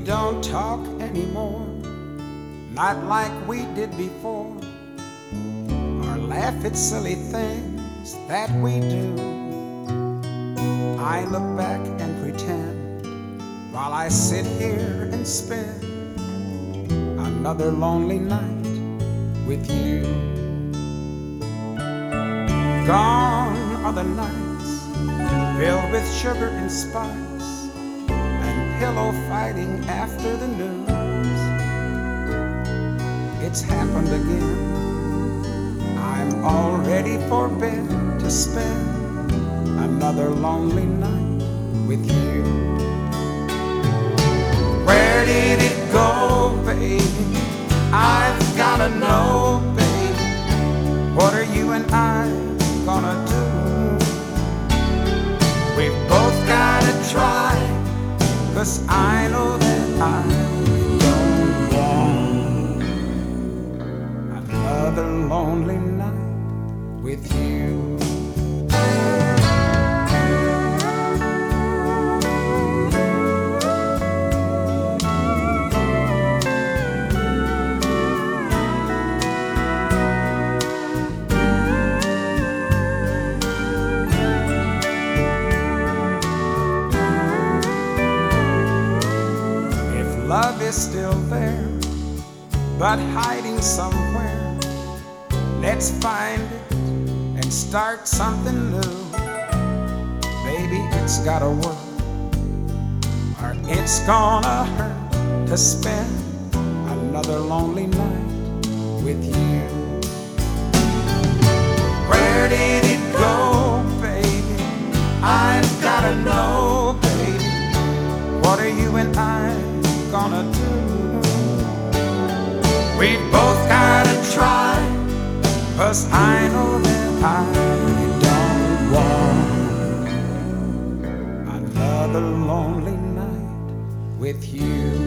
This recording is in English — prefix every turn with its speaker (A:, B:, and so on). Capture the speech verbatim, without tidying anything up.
A: don't talk anymore, not like we did before, or laugh at silly things that we do. I look back and pretend while I sit here and spend another lonely night with you. Gone are the nights filled with sugar and spice and pillow fighting after the news. It's happened again. I'm all ready for bed to spend another lonely night with you. Where did it go, baby? I've gotta know, baby. What are you and I gonna do? We've both gotta try, 'cause I know that I don't want another lonely night with you. Love is still there, but hiding somewhere. Let's find it and start something new. Baby, it's gotta work, or it's gonna hurt to spend another lonely night with you. Where did it go, baby? I've gotta know, baby. What are you and I gonna do? We both gotta try, 'cause I know that I don't want another lonely night with you.